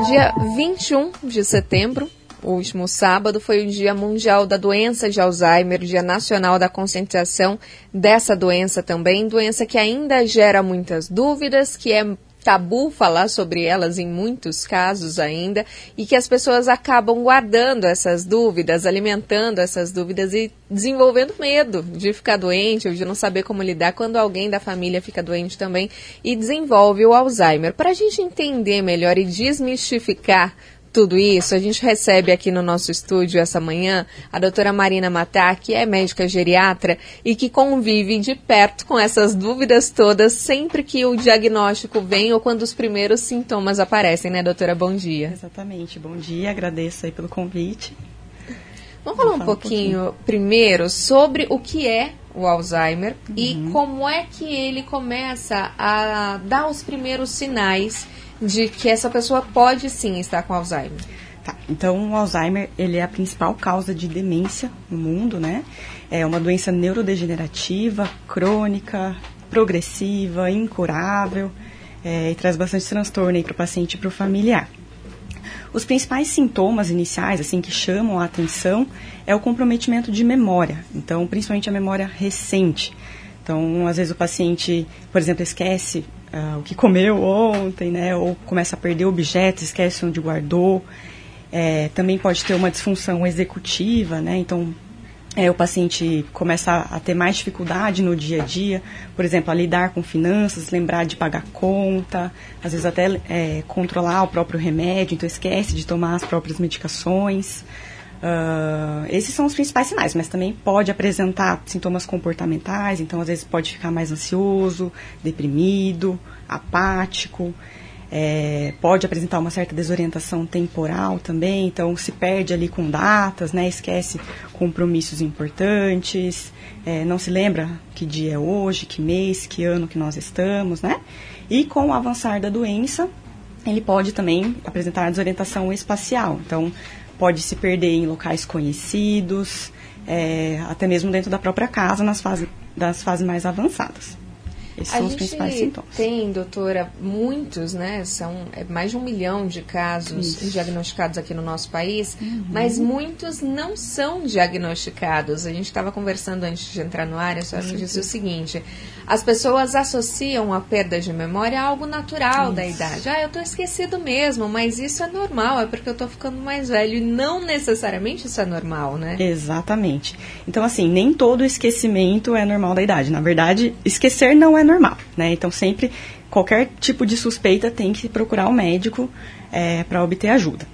Dia 21 de setembro, o último sábado, foi o Dia Mundial da Doença de Alzheimer, Dia Nacional da Conscientização dessa doença também, doença que ainda gera muitas dúvidas, que é tabu falar sobre elas em muitos casos ainda, e que as pessoas acabam guardando essas dúvidas, alimentando essas dúvidas e desenvolvendo medo de ficar doente ou de não saber como lidar quando alguém da família fica doente também e desenvolve o Alzheimer. Para a gente entender melhor e desmistificar tudo isso, a gente recebe aqui no nosso estúdio essa manhã a doutora Marina Matar, que é médica geriatra e que convive de perto com essas dúvidas todas sempre que o diagnóstico vem ou quando os primeiros sintomas aparecem, né, doutora? Bom dia. Exatamente, bom dia, agradeço aí pelo convite. Vamos falar um pouquinho primeiro sobre o que é o Alzheimer e como é que ele começa a dar os primeiros sinais de que essa pessoa pode sim estar com Alzheimer. Tá, então o Alzheimer, ele é a principal causa de demência no mundo, né? É uma doença neurodegenerativa, crônica, progressiva, incurável, e traz bastante transtorno aí para o paciente e para o familiar. Os principais sintomas iniciais, assim, que chamam a atenção, é o comprometimento de memória. Então, principalmente a memória recente. Então, às vezes o paciente, por exemplo, esquece o que comeu ontem, né? Ou começa a perder objetos, esquece onde guardou. Também pode ter uma disfunção executiva, né? Então, o paciente começa a ter mais dificuldade no dia a dia, por exemplo, a lidar com finanças, lembrar de pagar conta, às vezes até controlar o próprio remédio, então esquece de tomar as próprias medicações. Esses são os principais sinais, mas também pode apresentar sintomas comportamentais, então às vezes pode ficar mais ansioso, deprimido, apático, pode apresentar uma certa desorientação temporal também, então se perde ali com datas, né, esquece compromissos importantes, não se lembra que dia é hoje, que mês, que ano que nós estamos, né? E com o avançar da doença, ele pode também apresentar desorientação espacial, então pode se perder em locais conhecidos, até mesmo dentro da própria casa, das fases mais avançadas. Esses são os principais sintomas. Tem, doutora, muitos, né? São mais de 1 milhão de casos diagnosticados aqui no nosso país, mas muitos não são diagnosticados. A gente estava conversando antes de entrar no ar, a senhora me disse o seguinte: as pessoas associam a perda de memória a algo natural da idade. Eu estou esquecido mesmo, mas isso é normal, é porque eu estou ficando mais velho. E não necessariamente isso é normal, né? Exatamente. Então, assim, nem todo esquecimento é normal da idade. Na verdade, esquecer não é normal, né? Então, sempre, qualquer tipo de suspeita tem que procurar o médico para obter ajuda.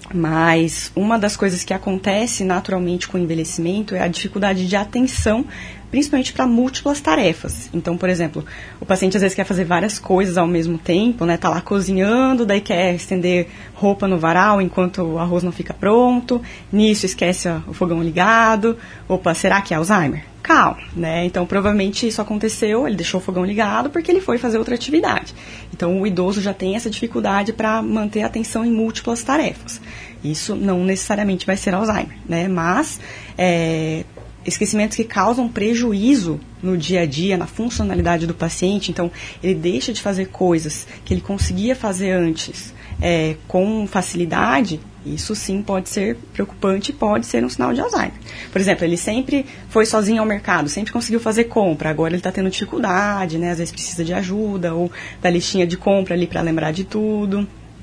Mas uma das coisas que acontece naturalmente com o envelhecimento é a dificuldade de atenção, principalmente para múltiplas tarefas. Então, por exemplo, o paciente às vezes quer fazer várias coisas ao mesmo tempo, né? Tá lá cozinhando, daí quer estender roupa no varal enquanto o arroz não fica pronto, nisso esquece o fogão ligado. Opa, será que é Alzheimer? Calma, né? Então, provavelmente isso aconteceu, ele deixou o fogão ligado porque ele foi fazer outra atividade. Então, o idoso já tem essa dificuldade para manter a atenção em múltiplas tarefas. Isso não necessariamente vai ser Alzheimer, né? Mas esquecimentos que causam prejuízo no dia a dia, na funcionalidade do paciente, então ele deixa de fazer coisas que ele conseguia fazer antes com facilidade, isso sim pode ser preocupante e pode ser um sinal de Alzheimer. Por exemplo, ele sempre foi sozinho ao mercado, sempre conseguiu fazer compra, agora ele está tendo dificuldade, né? Às vezes precisa de ajuda, ou da listinha de compra ali para lembrar de tudo.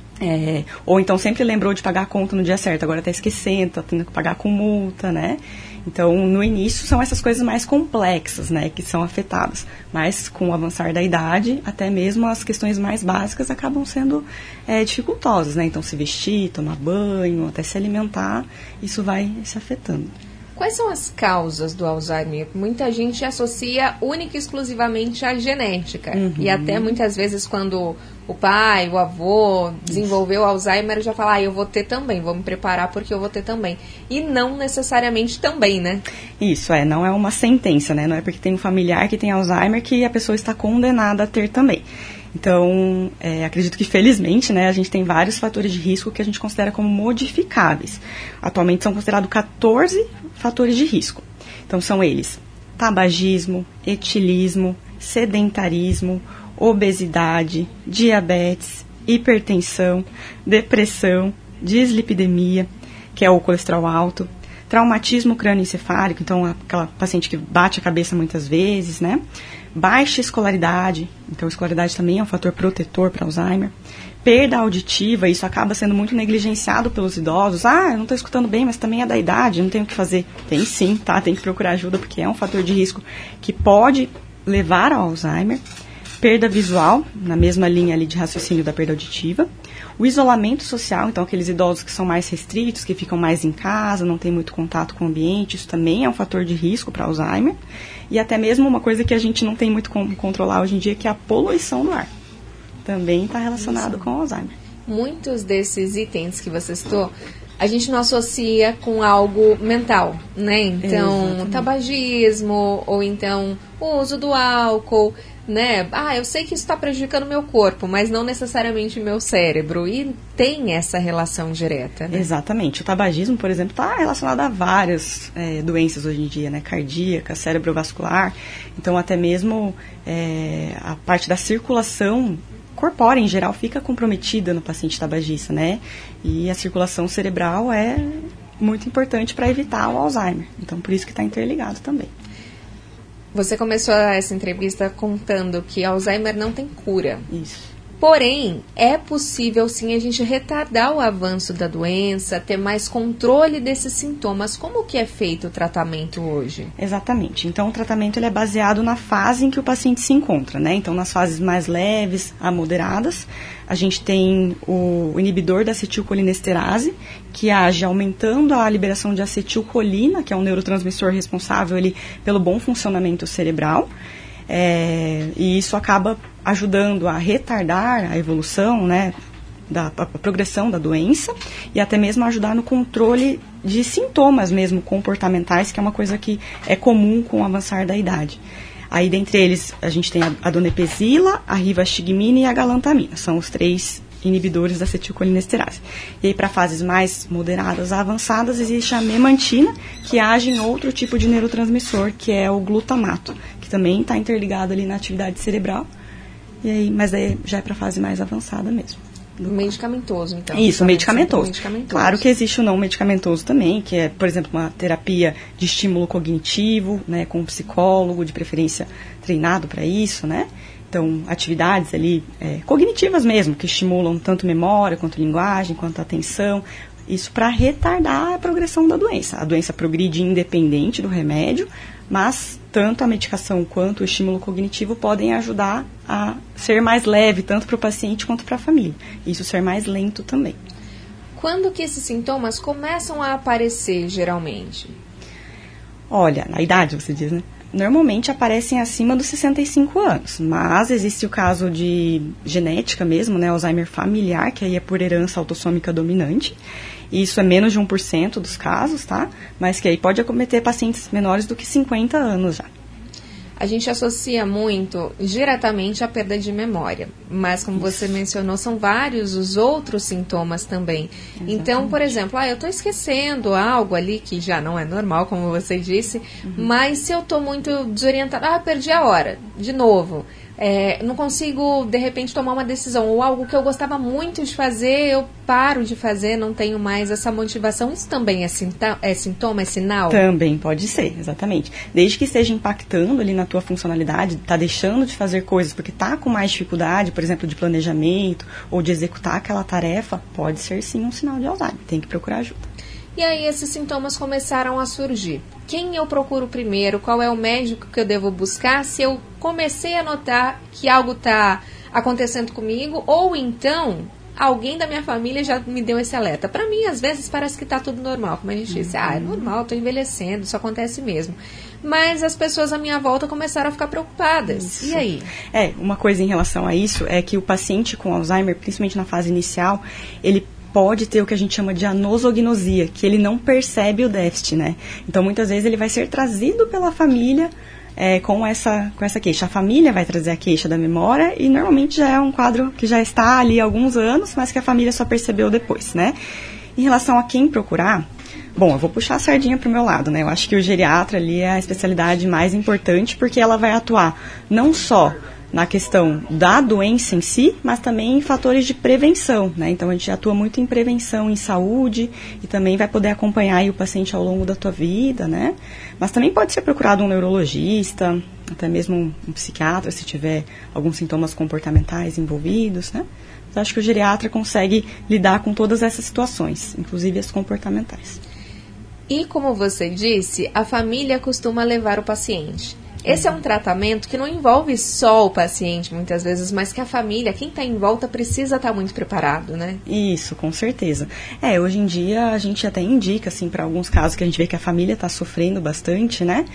Ou então sempre lembrou de pagar a conta no dia certo, agora está esquecendo, está tendo que pagar com multa, né? Então, no início, são essas coisas mais complexas, né, que são afetadas. Mas, com o avançar da idade, até mesmo as questões mais básicas acabam sendo dificultosas, né? Então, se vestir, tomar banho, até se alimentar, isso vai se afetando. Quais são as causas do Alzheimer? Muita gente associa única e exclusivamente à genética. E até muitas vezes quando o pai, o avô desenvolveu Alzheimer, já fala, eu vou ter também, vou me preparar porque eu vou ter também. E não necessariamente também, né? Isso, não é uma sentença, né? Não é porque tem um familiar que tem Alzheimer que a pessoa está condenada a ter também. Então, acredito que felizmente, né, a gente tem vários fatores de risco que a gente considera como modificáveis. Atualmente são considerados 14 fatores de risco. Então, são eles: tabagismo, etilismo, sedentarismo, obesidade, diabetes, hipertensão, depressão, dislipidemia, que é o colesterol alto, traumatismo crânioencefálico, então aquela paciente que bate a cabeça muitas vezes, né? Baixa escolaridade, então a escolaridade também é um fator protetor para Alzheimer. Perda auditiva, isso acaba sendo muito negligenciado pelos idosos. Ah, eu não estou escutando bem, mas também é da idade, não tenho o que fazer. Tem sim, tá? Tem que procurar ajuda, porque é um fator de risco que pode levar ao Alzheimer. Perda visual, na mesma linha ali de raciocínio da perda auditiva. O isolamento social, então aqueles idosos que são mais restritos, que ficam mais em casa, não tem muito contato com o ambiente, isso também é um fator de risco para Alzheimer. E até mesmo uma coisa que a gente não tem muito como controlar hoje em dia, que é a poluição do ar. Também está relacionado com o Alzheimer. Muitos desses itens que você citou, a gente não associa com algo mental, né? Então, Exatamente. tabagismo, ou então o uso do álcool, né? Ah, eu sei que isso está prejudicando o meu corpo, mas não necessariamente o meu cérebro. E tem essa relação direta, né? Exatamente. O tabagismo, por exemplo, está relacionado a várias doenças hoje em dia, né? Cardíaca, cerebrovascular. Então, até mesmo a parte da circulação corpórea, em geral, fica comprometida no paciente tabagista, né? E a circulação cerebral é muito importante para evitar o Alzheimer. Então, por isso que está interligado também. Você começou essa entrevista contando que Alzheimer não tem cura. Isso. Porém, é possível sim a gente retardar o avanço da doença, ter mais controle desses sintomas. Como que é feito o tratamento hoje? Exatamente. Então, o tratamento ele é baseado na fase em que o paciente se encontra, né? Então, nas fases mais leves a moderadas, a gente tem o inibidor da acetilcolinesterase, que age aumentando a liberação de acetilcolina, que é um neurotransmissor responsável ali pelo bom funcionamento cerebral. E isso acaba ajudando a retardar a evolução, né, a progressão da doença e até mesmo ajudar no controle de sintomas mesmo comportamentais, que é uma coisa que é comum com o avançar da idade. Aí, dentre eles, a gente tem a donepezila, a rivastigmina e a galantamina. São os 3 inibidores da acetilcolinesterase. E aí, para fases mais moderadas a avançadas, existe a memantina, que age em outro tipo de neurotransmissor, que é o glutamato, que também está interligado ali na atividade cerebral. E aí, mas aí já é para fase mais avançada mesmo. Medicamentoso, então. Isso, medicamentoso. Claro que existe o não medicamentoso também, que é, por exemplo, uma terapia de estímulo cognitivo, né, com um psicólogo, de preferência treinado para isso, né? Então, atividades ali cognitivas mesmo, que estimulam tanto memória, quanto linguagem, quanto atenção. Isso para retardar a progressão da doença. A doença progride independente do remédio, mas tanto a medicação quanto o estímulo cognitivo podem ajudar a ser mais leve, tanto para o paciente quanto para a família. Isso ser mais lento também. Quando que esses sintomas começam a aparecer, geralmente? Olha, na idade, você diz, né? Normalmente aparecem acima dos 65 anos, mas existe o caso de genética mesmo, né? Alzheimer familiar, que aí é por herança autossômica dominante. E isso é menos de 1% dos casos, tá? Mas que aí pode acometer pacientes menores do que 50 anos já. A gente associa muito diretamente à perda de memória, mas como você mencionou, são vários os outros sintomas também. Exatamente. Então, por exemplo, eu estou esquecendo algo ali que já não é normal, como você disse, mas se eu estou muito desorientada, perdi a hora, de novo. Não consigo, de repente, tomar uma decisão, ou algo que eu gostava muito de fazer, eu paro de fazer, não tenho mais essa motivação. Isso também é sintoma, é sinal? Também pode ser, exatamente. Desde que esteja impactando ali na tua funcionalidade, tá deixando de fazer coisas porque tá com mais dificuldade, por exemplo, de planejamento ou de executar aquela tarefa, pode ser sim um sinal de Alzheimer, tem que procurar ajuda. E aí esses sintomas começaram a surgir. Quem eu procuro primeiro? Qual é o médico que eu devo buscar? Se eu comecei a notar que algo está acontecendo comigo, ou então alguém da minha família já me deu esse alerta. Para mim, às vezes, parece que está tudo normal. Como a gente disse, é normal, estou envelhecendo, isso acontece mesmo. Mas as pessoas à minha volta começaram a ficar preocupadas. Isso. E aí? Uma coisa em relação a isso é que o paciente com Alzheimer, principalmente na fase inicial, ele pode ter o que a gente chama de anosognosia, que ele não percebe o déficit, né? Então, muitas vezes, ele vai ser trazido pela família com essa queixa. A família vai trazer a queixa da memória e, normalmente, já é um quadro que já está ali há alguns anos, mas que a família só percebeu depois, né? Em relação a quem procurar, bom, eu vou puxar a sardinha para o meu lado, né? Eu acho que o geriatra ali é a especialidade mais importante, porque ela vai atuar não só na questão da doença em si, mas também em fatores de prevenção, né? Então, a gente atua muito em prevenção, em saúde, e também vai poder acompanhar aí o paciente ao longo da tua vida, né? Mas também pode ser procurado um neurologista, até mesmo um psiquiatra, se tiver alguns sintomas comportamentais envolvidos, né? Mas acho que o geriatra consegue lidar com todas essas situações, inclusive as comportamentais. E como você disse, a família costuma levar o paciente. Esse é um tratamento que não envolve só o paciente, muitas vezes, mas que a família, quem está em volta, precisa estar muito preparado, né? Isso, com certeza. Hoje em dia, a gente até indica, assim, para alguns casos que a gente vê que a família está sofrendo bastante, né?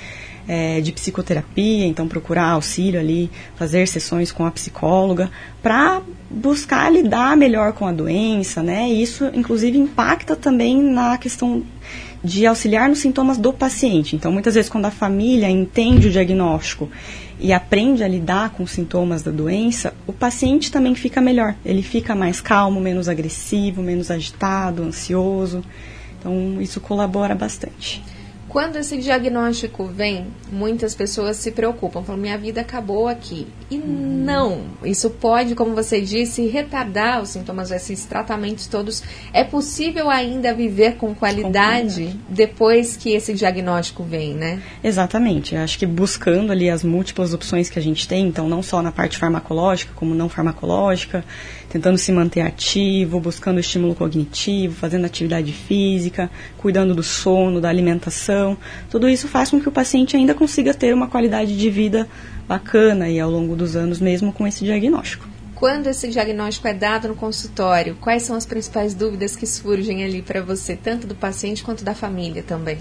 De psicoterapia, então procurar auxílio ali, fazer sessões com a psicóloga, para buscar lidar melhor com a doença, né? E isso, inclusive, impacta também na questão de auxiliar nos sintomas do paciente. Então, muitas vezes, quando a família entende o diagnóstico e aprende a lidar com os sintomas da doença, o paciente também fica melhor. Ele fica mais calmo, menos agressivo, menos agitado, ansioso. Então, isso colabora bastante. Quando esse diagnóstico vem, muitas pessoas se preocupam, falam, minha vida acabou aqui. E não, isso pode, como você disse, retardar os sintomas, esses tratamentos todos. É possível ainda viver com qualidade depois que esse diagnóstico vem, né? Exatamente, eu acho que buscando ali as múltiplas opções que a gente tem, então não só na parte farmacológica, como não farmacológica, tentando se manter ativo, buscando estímulo cognitivo, fazendo atividade física, cuidando do sono, da alimentação. Tudo isso faz com que o paciente ainda consiga ter uma qualidade de vida bacana e ao longo dos anos, mesmo com esse diagnóstico. Quando esse diagnóstico é dado no consultório, quais são as principais dúvidas que surgem ali para você, tanto do paciente quanto da família também?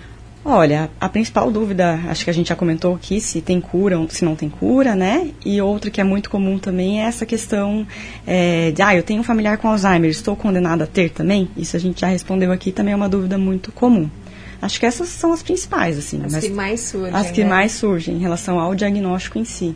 Olha, a principal dúvida, acho que a gente já comentou aqui, se tem cura ou se não tem cura, né? E outra que é muito comum também é essa questão eu tenho um familiar com Alzheimer, estou condenada a ter também? Isso a gente já respondeu aqui, também é uma dúvida muito comum. Acho que essas são as principais, assim. As que mais surgem, As que mais surgem em relação ao diagnóstico em si.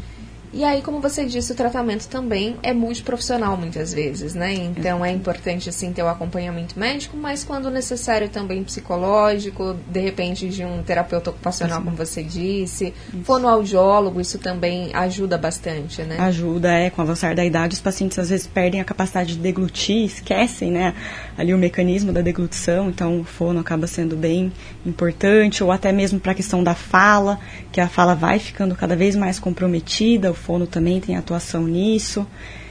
E aí, como você disse, o tratamento também é multiprofissional muitas vezes, né? Então é importante, assim, ter o acompanhamento médico, mas quando necessário também psicológico, de repente de um terapeuta ocupacional, como você disse, fonoaudiólogo, isso também ajuda bastante, né? Ajuda, com o avançar da idade, os pacientes às vezes perdem a capacidade de deglutir, esquecem, né, ali o mecanismo da deglutição, então o fono acaba sendo bem importante, ou até mesmo para a questão da fala, que a fala vai ficando cada vez mais comprometida, o fono também tem atuação nisso.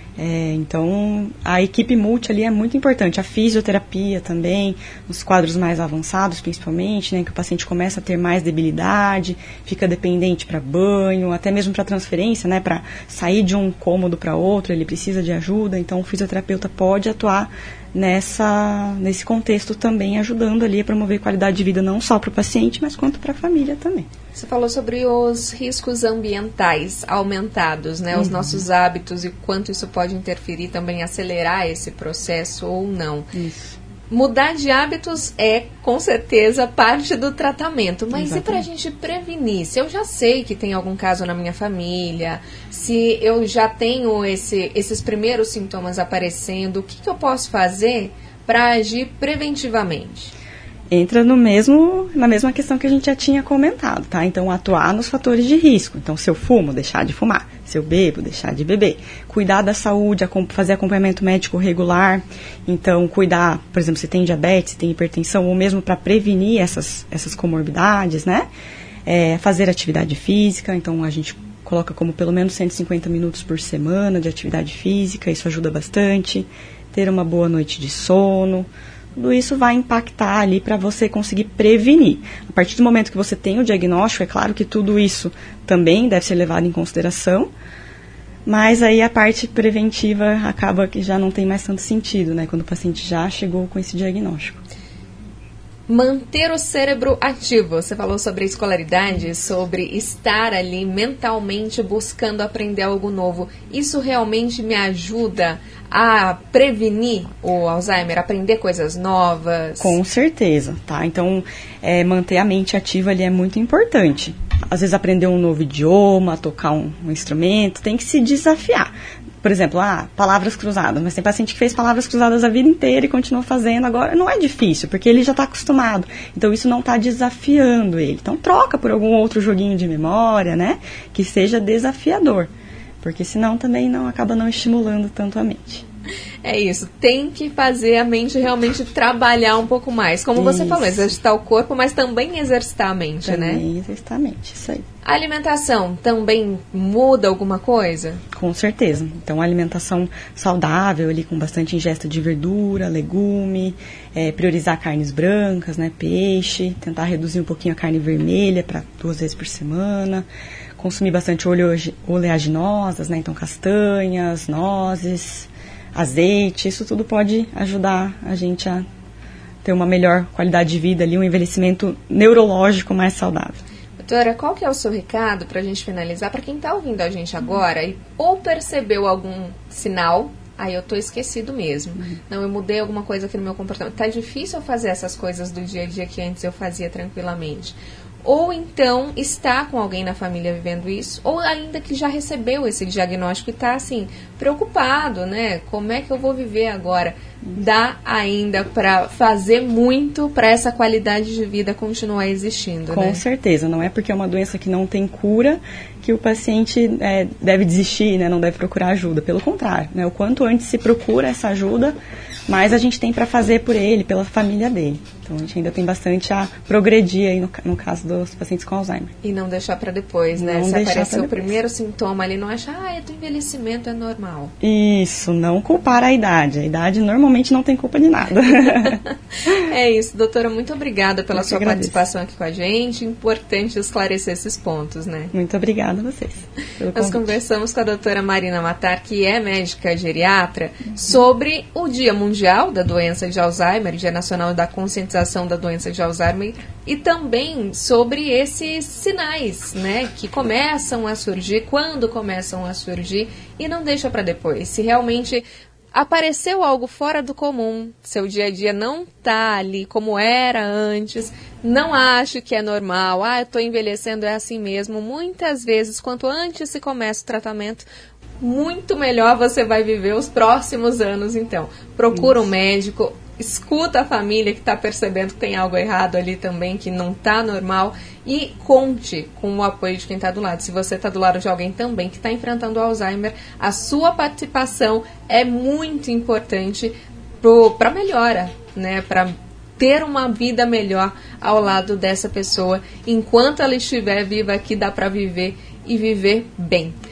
Então, a equipe multi ali é muito importante. A fisioterapia também, nos quadros mais avançados principalmente, né, que o paciente começa a ter mais debilidade, fica dependente para banho, até mesmo para transferência, né, para sair de um cômodo para outro, ele precisa de ajuda. Então, o fisioterapeuta pode atuar nesse contexto também, ajudando ali a promover qualidade de vida não só para o paciente, mas quanto para a família também. Você falou sobre os riscos ambientais aumentados, né? Os nossos hábitos e quanto isso pode interferir também, acelerar esse processo ou não. Isso. Mudar de hábitos é, com certeza, parte do tratamento. Mas exatamente. E para a gente prevenir? Se eu já sei que tem algum caso na minha família, se eu já tenho esses primeiros sintomas aparecendo, o que eu posso fazer para agir preventivamente? Entra na mesma questão que a gente já tinha comentado, tá? Então, atuar nos fatores de risco. Então, se eu fumo, deixar de fumar. Se eu bebo, deixar de beber. Cuidar da saúde, fazer acompanhamento médico regular. Então, cuidar, por exemplo, se tem diabetes, se tem hipertensão, ou mesmo para prevenir essas comorbidades, né? Fazer atividade física. Então, a gente coloca como pelo menos 150 minutos por semana de atividade física. Isso ajuda bastante. Ter uma boa noite de sono. Tudo isso vai impactar ali para você conseguir prevenir. A partir do momento que você tem o diagnóstico, é claro que tudo isso também deve ser levado em consideração, mas aí a parte preventiva acaba que já não tem mais tanto sentido, né? Quando o paciente já chegou com esse diagnóstico. Manter o cérebro ativo. Você falou sobre a escolaridade, sobre estar ali mentalmente buscando aprender algo novo. Isso realmente me ajuda a prevenir o Alzheimer, aprender coisas novas? Com certeza, tá? Então, manter a mente ativa ali é muito importante. Às vezes aprender um novo idioma, tocar um instrumento, tem que se desafiar. Por exemplo, palavras cruzadas, mas tem paciente que fez palavras cruzadas a vida inteira e continua fazendo. Agora, não é difícil, porque ele já está acostumado. Então, isso não está desafiando ele. Então, troca por algum outro joguinho de memória, né? Que seja desafiador. porque senão também acaba não estimulando tanto a mente. É isso, tem que fazer a mente realmente trabalhar um pouco mais. Como você falou, exercitar o corpo, mas também exercitar a mente, né? Também exercitar a mente, isso aí. A alimentação também muda alguma coisa? Com certeza. Então, a alimentação saudável, ali com bastante ingesta de verdura, legume, priorizar carnes brancas, né, peixe, tentar reduzir um pouquinho a carne vermelha para 2 vezes por semana, consumir bastante oleaginosas, né, então castanhas, nozes, azeite, isso tudo pode ajudar a gente a ter uma melhor qualidade de vida ali, um envelhecimento neurológico mais saudável. Doutora, qual que é o seu recado para a gente finalizar, para quem está ouvindo a gente agora e ou percebeu algum sinal, eu tô esquecido mesmo, não, eu mudei alguma coisa aqui no meu comportamento, tá difícil eu fazer essas coisas do dia a dia que antes eu fazia tranquilamente. Ou então está com alguém na família vivendo isso, ou ainda que já recebeu esse diagnóstico e está assim, preocupado, né? Como é que eu vou viver agora? Dá ainda para fazer muito para essa qualidade de vida continuar existindo, Com né? certeza, não é porque é uma doença que não tem cura que o paciente deve desistir, né? Não deve procurar ajuda. Pelo contrário, né? O quanto antes se procura essa ajuda, mais a gente tem para fazer por ele, pela família dele. Então, a gente ainda tem bastante a progredir aí no caso dos pacientes com Alzheimer. E não deixar para depois, né? Não Se deixar aparecer o primeiro sintoma ali, não achar, é do envelhecimento, é normal. Isso, não culpar a idade. A idade normalmente não tem culpa de nada. É isso, doutora, muito obrigada pela sua participação aqui com a gente. Importante esclarecer esses pontos, né? Muito obrigada a vocês. Nós conversamos com a doutora Marina Matar, que é médica geriatra, sobre o Dia Mundial da Doença de Alzheimer, Dia Nacional da Conscientização da Doença de Alzheimer, e também sobre esses sinais, né, que começam a surgir, quando começam a surgir, e não deixa para depois. Se realmente apareceu algo fora do comum, seu dia a dia não está ali como era antes, não acho que é normal, eu estou envelhecendo, é assim mesmo. Muitas vezes, quanto antes se começa o tratamento, muito melhor você vai viver os próximos anos. Então, procura um médico, escuta a família que está percebendo que tem algo errado ali também, que não está normal, e conte com o apoio de quem está do lado. Se você está do lado de alguém também que está enfrentando o Alzheimer, a sua participação é muito importante para melhora, né? Para ter uma vida melhor ao lado dessa pessoa. Enquanto ela estiver viva aqui, dá para viver e viver bem.